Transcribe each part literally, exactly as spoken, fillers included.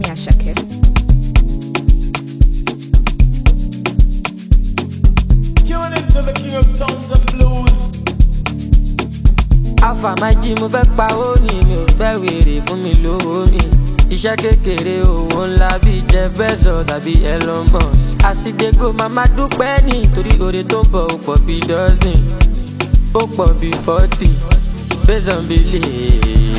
Ashake. Tune into the king of sounds and blues. Alpha my G mo fẹ́ pa ó ní mi ò fẹ́ wèrè fún mi lówó mi. Iṣẹ́ kékeré owó ńlá bíi Jeff Bezos tàbí Elon Musk. Àsìdégò màmá dúpẹ́ nítorí oore tó ń bọ̀ ó pọ̀ bíi dozen. Ó pọ̀ bíi forty based on belief.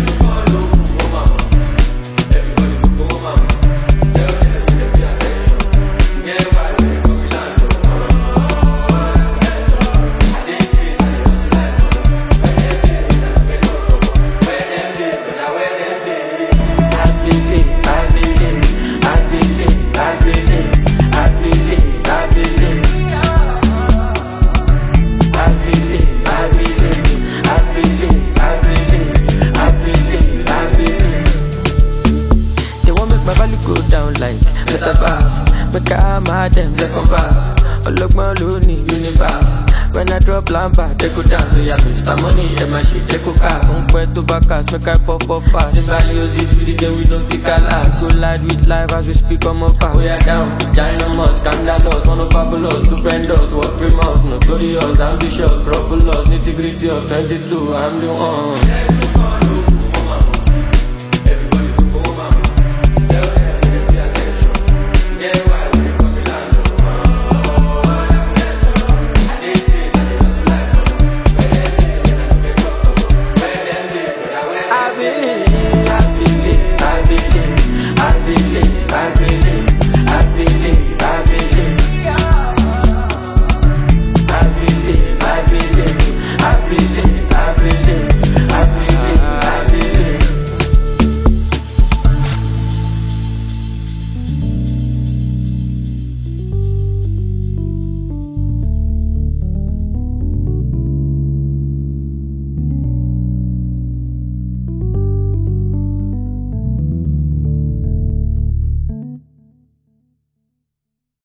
Go down like better pass. Make I mad them second pass. Olokman loni universe. When I drop lamba, they go dance. So yeah, Mister Money, and my shit they go cast. Unque to backers, make I pop up fast. Symbiosis with the game we don't fit last. Go live with live as we speak on my path. We are down, ginormous, scandalous, one of fabulous, stupendous, work free mouth, notorious, ambitious, proper laws, nitty gritty of twenty-two. I'm the one.